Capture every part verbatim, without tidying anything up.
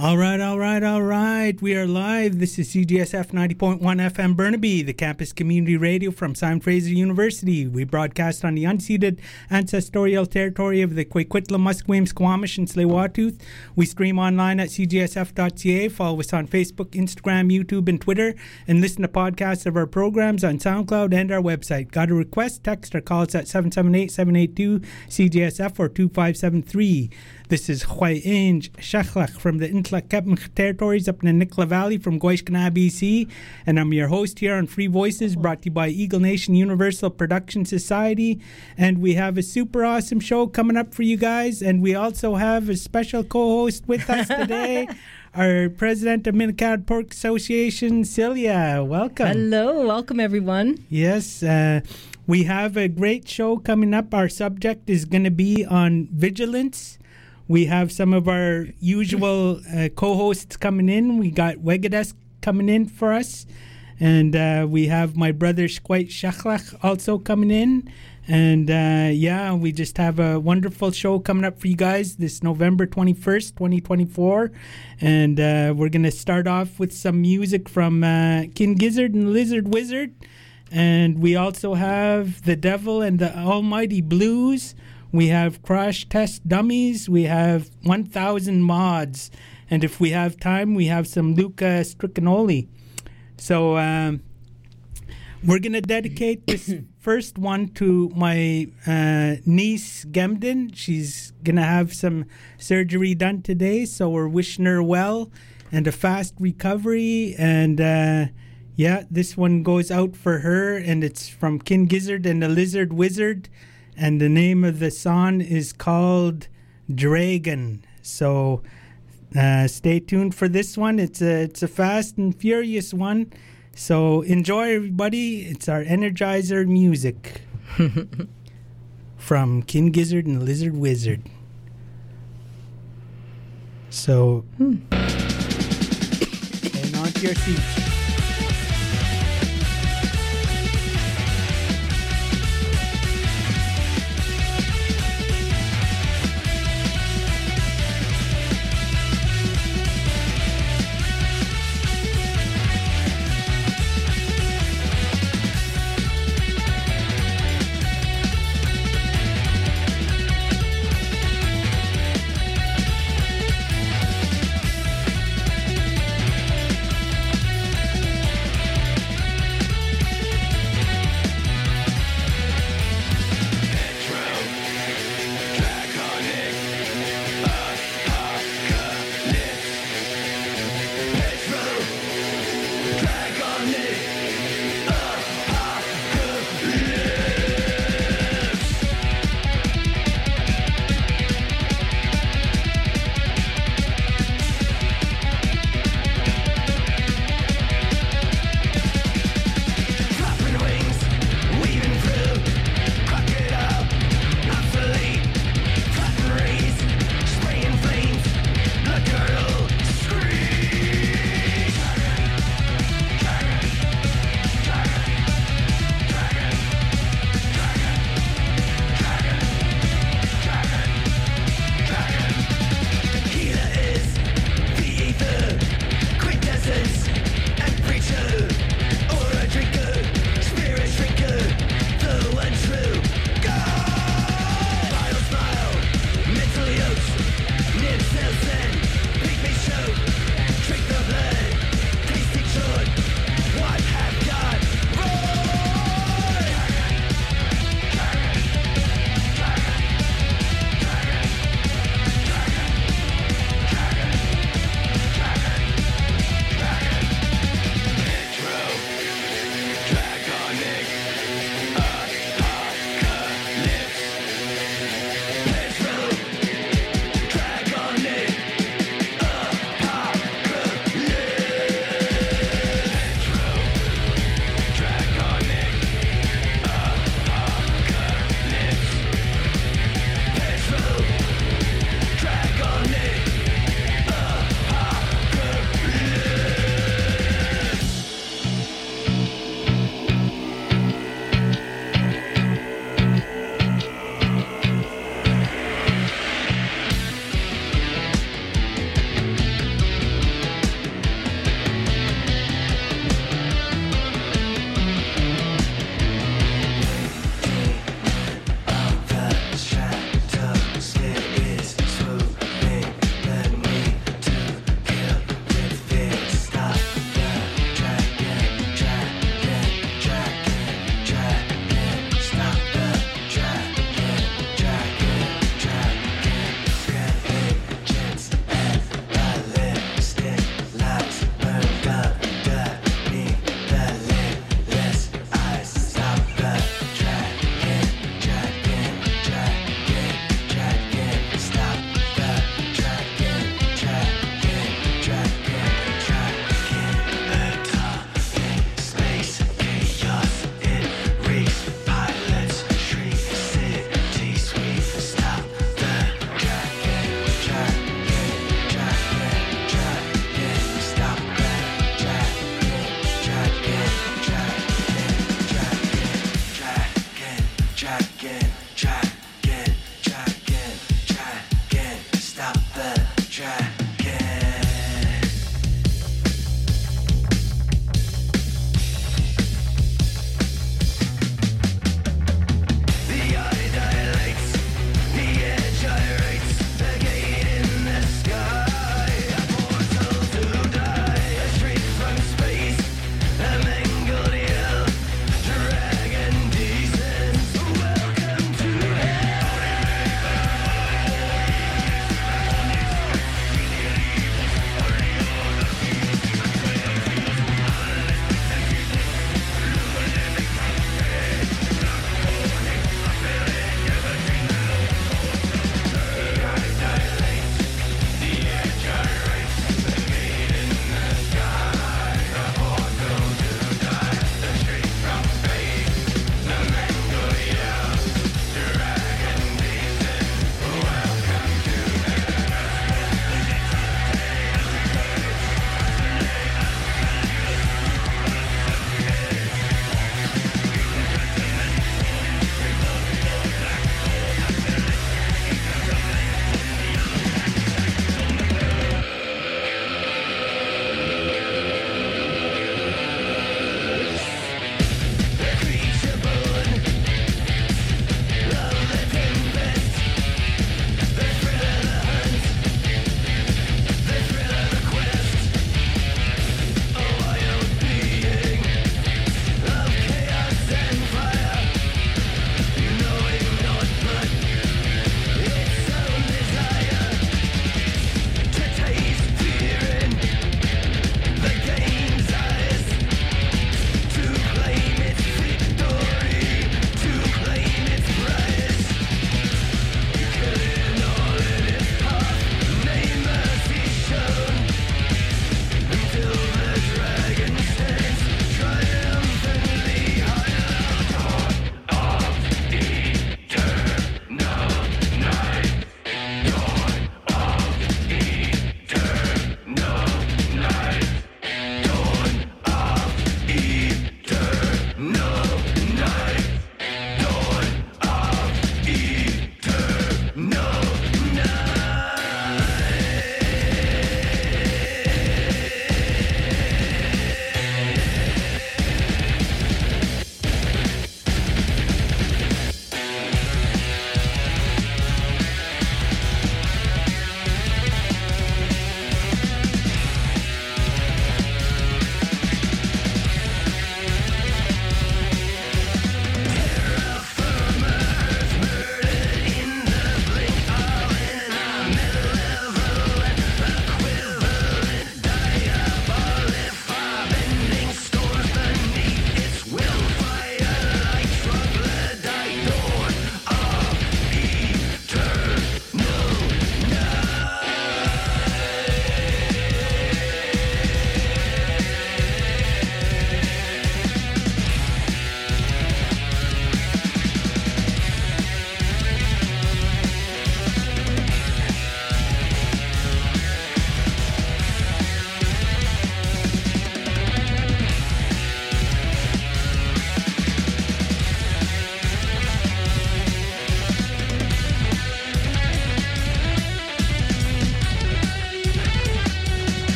All right, all right, all right. We are live. This is C G S F ninety point one F M Burnaby, the campus community radio from Simon Fraser University. We broadcast on the unceded ancestral territory of the Coquitlam, Musqueam, Squamish, and Tsleil-Waututh. We stream online at c g s f dot c a. Follow us on Facebook, Instagram, YouTube, and Twitter. And listen to podcasts of our programs on SoundCloud and our website. Got a request? Text or call us at seven seven eight, seven eight two, C G S F or two five seven three. This is Hwai Inge Shechlach from the Intlakepmach territories up in the Nicola Valley from Goishkana, B C. And I'm your host here on Free Voices, brought to you by Eagle Nation Universal Production Society. And we have a super awesome show coming up for you guys. And we also have a special co-host with us today, our president of Minikad Pork Association, Celia. Welcome. Hello. Welcome, everyone. Yes. Uh, we have a great show coming up. Our subject is going to be on vigilance. We have some of our usual uh, co-hosts coming in. We got Wegadesk coming in for us. And uh, we have my brother Shkwait Shechlach also coming in. And uh, yeah, we just have a wonderful show coming up for you guys this November twenty-first, twenty twenty-four. And uh, we're going to start off with some music from uh, King Gizzard and Lizard Wizard. And we also have The Devil and the Almighty Blues. We have Crash Test Dummies. We have one thousand Mods. And if we have time, we have some Luca Stricanoli. So um, we're going to dedicate this first one to my uh, niece, Gemden. She's going to have some surgery done today. So we're wishing her well and a fast recovery. And uh, yeah, this one goes out for her. And it's from King Gizzard and the Lizard Wizard. And the name of the song is called Dragon. So uh, stay tuned for this one. It's a it's a fast and furious one. So enjoy, everybody. It's our Energizer music from King Gizzard and the Lizard Wizard. So, hmm. hang on to your seats.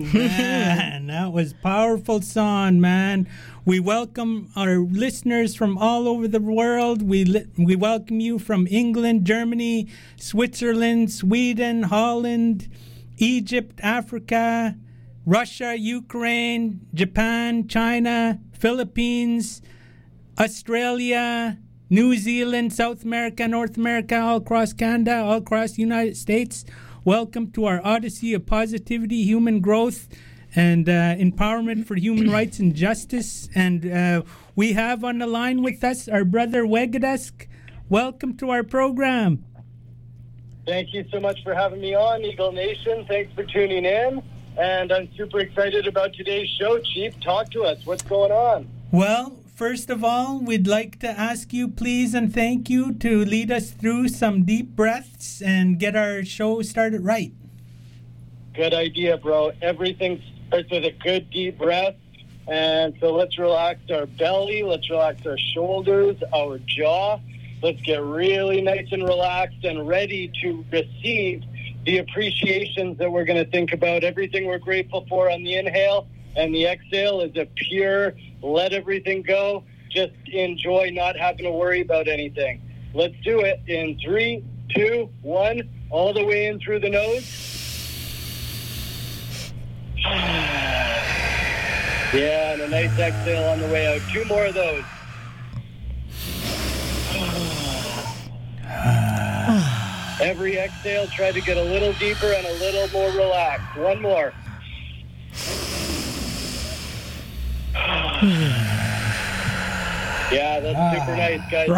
Man, that was powerful song, man. We welcome our listeners from all over the world. We li- we welcome you from England, Germany, Switzerland, Sweden, Holland, Egypt, Africa, Russia, Ukraine, Japan, China, Philippines, Australia, New Zealand, South America, North America, all across Canada, all across the United States. Welcome to our Odyssey of Positivity, Human Growth, and uh, Empowerment for Human Rights and Justice. And uh, we have on the line with us our brother Wegadusk. Welcome to our program. Thank you so much for having me on, Eagle Nation. Thanks for tuning in. And I'm super excited about today's show, Chief. Talk to us. What's going on? Well, first of all, we'd like to ask you, please, and thank you to lead us through some deep breaths and get our show started right. Good idea, bro. Everything starts with a good deep breath. And so let's relax our belly. Let's relax our shoulders, our jaw. Let's get really nice and relaxed and ready to receive the appreciations that we're going to think about. Everything we're grateful for on the inhale, and the exhale is a pure let everything go. Just enjoy not having to worry about anything. Let's do it in three, two, one. All the way in through the nose. Yeah, and a nice exhale on the way out. Two more of those. Every exhale, try to get a little deeper and a little more relaxed. One more. Yeah, that's super nice, guys.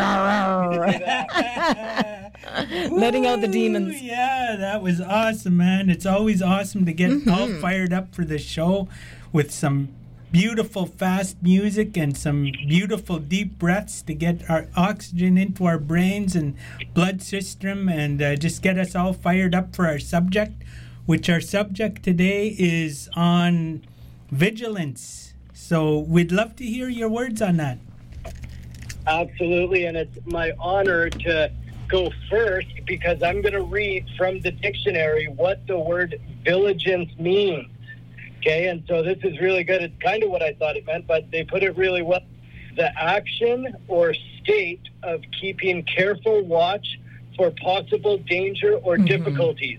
Letting out the demons. Ooh, yeah, that was awesome, man. It's always awesome to get mm-hmm. all fired up for the show with some beautiful fast music and some beautiful deep breaths to get our oxygen into our brains and blood system and uh, just get us all fired up for our subject, which our subject today is on vigilance. So we'd love to hear your words on that. Absolutely, and it's my honor to go first because I'm going to read from the dictionary what the word vigilance means. Okay, and so this is really good. It's kind of what I thought it meant, but they put it really well. The action or state of keeping careful watch for possible danger or mm-hmm. difficulties.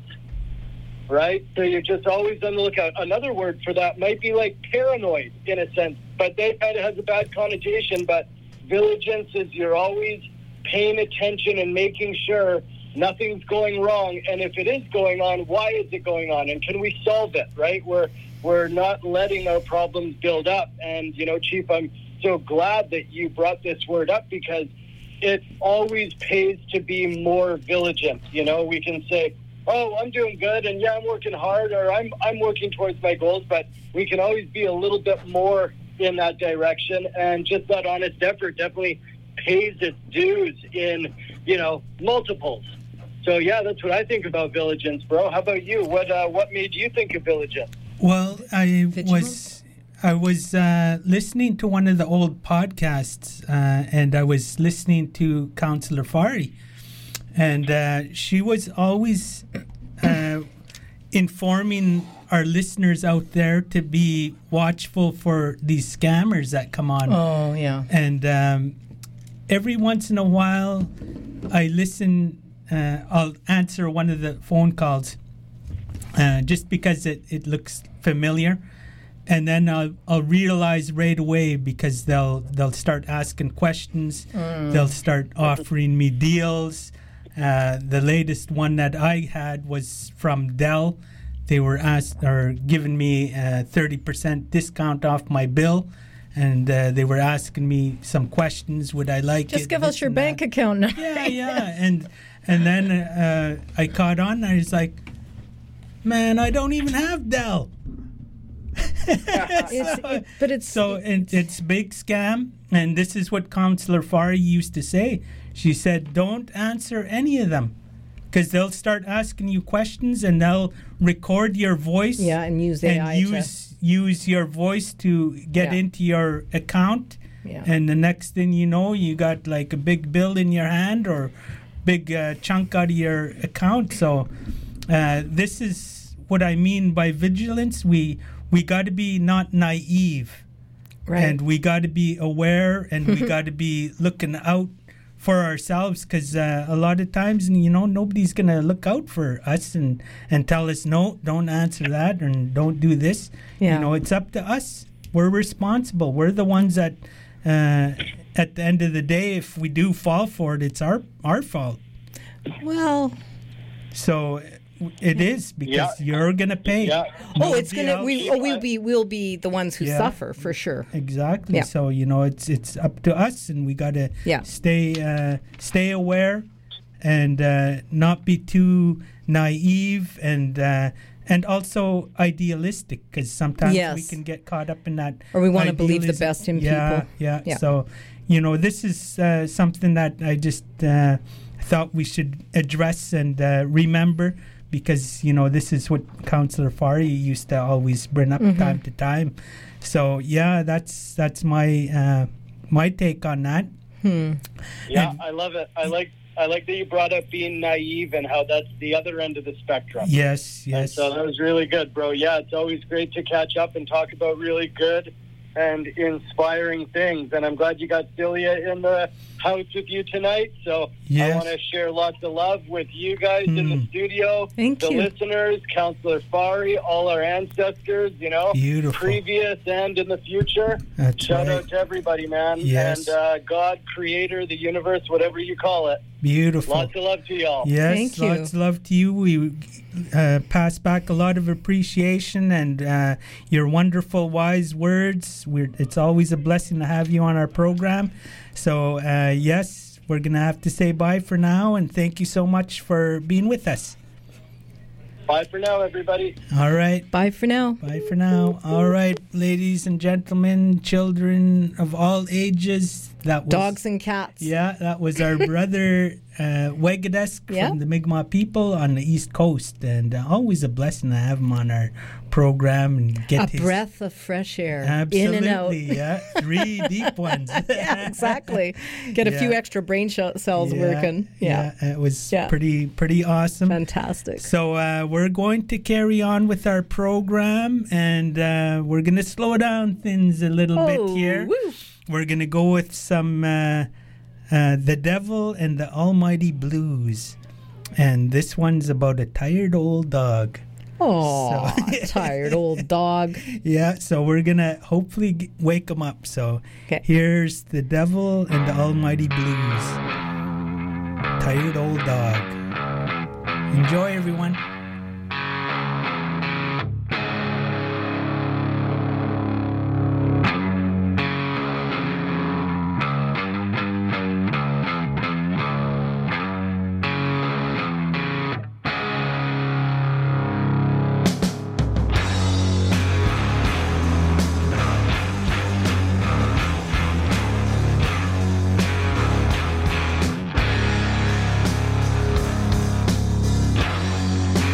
Right? So you're just always on the lookout. Another word for that might be like paranoid in a sense, but that kind of has a bad connotation. But vigilance is you're always paying attention and making sure nothing's going wrong. And if it is going on, why is it going on? And can we solve it? Right? We're, we're not letting our problems build up. And, you know, Chief, I'm so glad that you brought this word up because it always pays to be more vigilant. You know, we can say, oh, I'm doing good, and yeah, I'm working hard, or I'm I'm working towards my goals, but we can always be a little bit more in that direction, and just that honest effort definitely pays its dues in, you know, multiples. So, yeah, that's what I think about vigilance, bro. How about you? What uh, what made you think of vigilance? Well, I was I was uh, listening to one of the old podcasts, uh, and I was listening to Counselor Fari. And uh, she was always uh, informing our listeners out there to be watchful for these scammers that come on. Oh, yeah. And um, every once in a while, I listen, uh, I'll answer one of the phone calls uh, just because it, it looks familiar. And then I'll, I'll realize right away because they'll, they'll start asking questions. Mm. They'll start offering me deals. Uh, the latest one that I had was from Dell. They were asked or giving me a thirty percent discount off my bill, and uh, they were asking me some questions. Would I like Just it? give us your bank that. account number. Yeah, yeah. and and then uh, I caught on. I was like, man, I don't even have Dell. so, it's, it, but it's so it, it's, it's a big scam, and this is what Counselor Fari used to say. She said, don't answer any of them because they'll start asking you questions and they'll record your voice. Yeah, and use A I and use, to... use your voice to get yeah. into your account. Yeah. And the next thing you know, you got like a big bill in your hand or big uh, chunk out of your account. So uh, this is what I mean by vigilance. We we got to be not naive, Right. and we got to be aware, and we got to be looking out for ourselves, because uh, a lot of times, you know, nobody's gonna look out for us and and tell us no, don't answer that, and don't do this. Yeah. You know, it's up to us. We're responsible. We're the ones that, uh, at the end of the day, if we do fall for it, it's our our fault. Well, So it is, because Yeah. you're gonna pay. Yeah. oh, it's Nobody gonna else- we oh, we'll be we'll be the ones who Yeah. suffer for sure. Exactly. Yeah. So you know, it's it's up to us, and we gotta Yeah. stay uh, stay aware, and uh, not be too naive, and uh, and also idealistic, because sometimes Yes. we can get caught up in that. Or we wanna believe the idealism. best in yeah, people. Yeah. Yeah. So you know, this is uh, something that I just uh, thought we should address and uh, remember. Because, you know, this is what Councillor Fari used to always bring up Mm-hmm. time to time. So, yeah, that's that's my uh, my take on that. Hmm. Yeah, And- I love it. I like I like that you brought up being naive and how that's the other end of the spectrum. Yes, And yes. so that was really good, bro. Yeah, it's always great to catch up and talk about really good and inspiring things. And I'm glad you got Celia in the house with you tonight. So Yes. I want to share lots of love with you guys in the Mm. studio, Thank the you. listeners, Councillor Fari, all our ancestors, you know, Beautiful. previous and in the future. That's Shout right. out to everybody, man. Yes. And uh, God, creator, the universe, whatever you call it. Beautiful. Lots of love to y'all. Yes, Thank you. lots of love to you. We uh, pass back a lot of appreciation and uh, your wonderful, wise words. We're, it's always a blessing to have you on our program. So, uh, yes, we're going to have to say bye for now, and thank you so much for being with us. Bye for now, everybody. All right. Bye for now. Bye for now. All right, ladies and gentlemen, children of all ages. That was Dogs and cats. Yeah, that was our brother uh, Wegadesk Yeah. from the Mi'kmaq people on the East Coast, and uh, always a blessing to have him on our program and get A his breath of fresh air Absolutely, in and out. yeah, three deep ones. Yeah, exactly. Get a few Yeah. extra brain sh- cells Yeah, working. Yeah. yeah, it was Yeah. pretty pretty awesome. Fantastic. So uh, we're going to carry on with our program, and uh, we're going to slow down things a little bit Oh, here. woo. We're going to go with some uh, uh, The Devil and the Almighty Blues. And this one's about a tired old dog. Oh, So- tired old dog. Yeah, so we're going to hopefully g- wake him up. So 'Kay. here's The Devil and the Almighty Blues. Tired old dog. Enjoy, everyone. Thank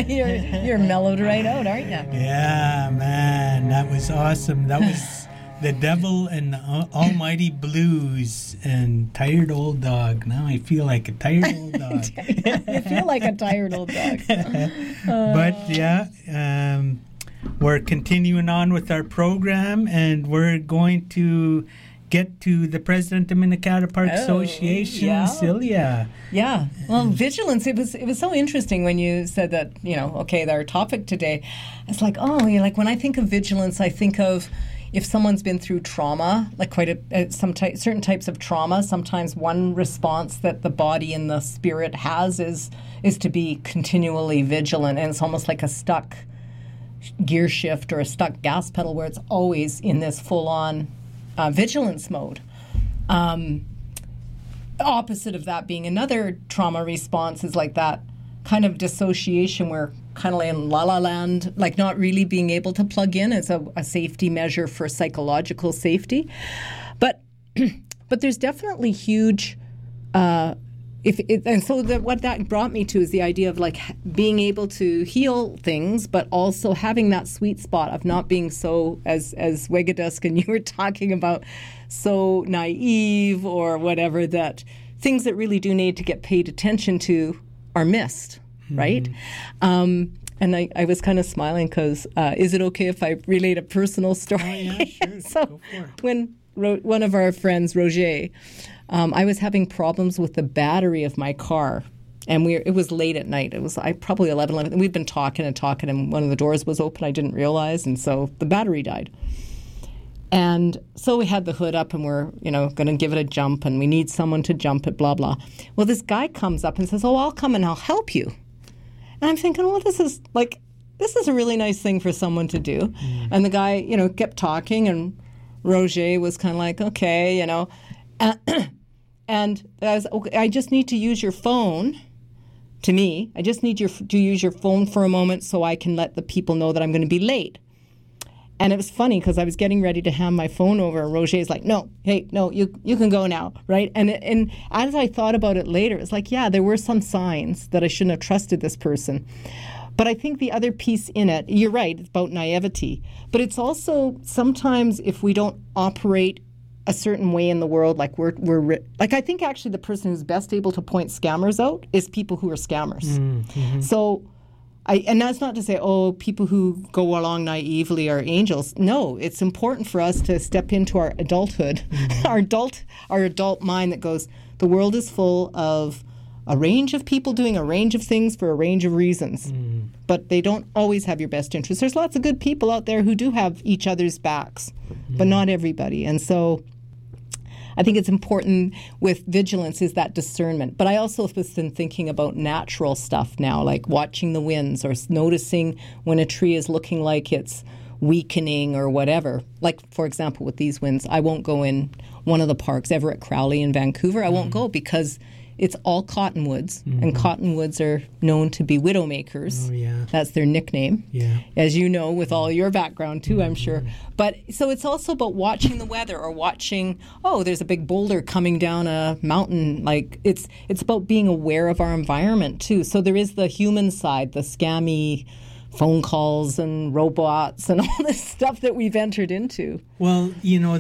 you're, you're mellowed right out, aren't you? Yeah, man, that was awesome. That was the Devil and the Al- Almighty Blues and Tired Old Dog. Now I feel like a tired old dog. You feel like a tired old dog. But yeah, um, we're continuing on with our program, and we're going to get to the president of Minikata Park Oh, Association, yeah. Celia. Yeah. Well, vigilance. It was it was so interesting when you said that. You know, okay, our topic today. It's like, oh, you know, like when I think of vigilance, I think of if someone's been through trauma, like quite a uh, some ty- certain types of trauma. Sometimes one response that the body and the spirit has is is to be continually vigilant, and it's almost like a stuck gear shift or a stuck gas pedal where it's always in this full on uh, vigilance mode. Um, opposite of that being another trauma response is like that kind of dissociation where kind of like in la la land, like not really being able to plug in as a, a safety measure for psychological safety. But but there's definitely huge uh, if it, and so the, what that brought me to is the idea of like being able to heal things, but also having that sweet spot of not being so, as as Wegadusk and you were talking about, so naive or whatever, that things that really do need to get paid attention to are missed, mm-hmm. right? Um, and I, I was kind of smiling because uh, is it okay if I relate a personal story? Oh, yeah, sure. So Go for it. when Ro- one of our friends, Roger, um, I was having problems with the battery of my car. And we it was late at night. It was I probably eleven, eleven. We'd been talking and talking, and one of the doors was open. I didn't realize, and so the battery died. And so we had the hood up, and we're you know going to give it a jump, and we need someone to jump it. Blah blah. Well, this guy comes up and says, "Oh, I'll come and I'll help you." And I'm thinking, well, this is like this is a really nice thing for someone to do. Mm. And the guy, you know, kept talking, and Roger was kind of like, okay, you know, and I was, okay, I just need to use your phone. To me, I just need your, to use your phone for a moment so I can let the people know that I'm going to be late. And it was funny because I was getting ready to hand my phone over, and Roger's like, no, hey, no, you you can go now, right? And and as I thought about it later, it's like, yeah, there were some signs that I shouldn't have trusted this person. But I think the other piece in it, you're right, it's about naivety. But it's also sometimes if we don't operate a certain way in the world, like we're, we're like I think actually the person who's best able to point scammers out is people who are scammers. Mm-hmm. So, I and that's not to say, oh, people who go along naively are angels. No, it's important for us to step into our adulthood, mm-hmm. our adult, our adult mind that goes, the world is full of a range of people doing a range of things for a range of reasons. Mm. But they don't always have your best interest. There's lots of good people out there who do have each other's backs, mm. but not everybody. And so I think it's important with vigilance is that discernment. But I also have been thinking about natural stuff now, like watching the winds or noticing when a tree is looking like it's weakening or whatever. Like, for example, with these winds, I won't go in one of the parks, Everett Crowley in Vancouver. I won't mm. go because it's all cottonwoods, mm-hmm. and cottonwoods are known to be widowmakers. Oh, yeah. That's their nickname, yeah. as you know, with all your background, too, mm-hmm. I'm sure. But so it's also about watching the weather or watching, oh, there's a big boulder coming down a mountain. Like, it's it's about being aware of our environment, too. So there is the human side, the scammy phone calls and robots and all this stuff that we've entered into. Well, you know,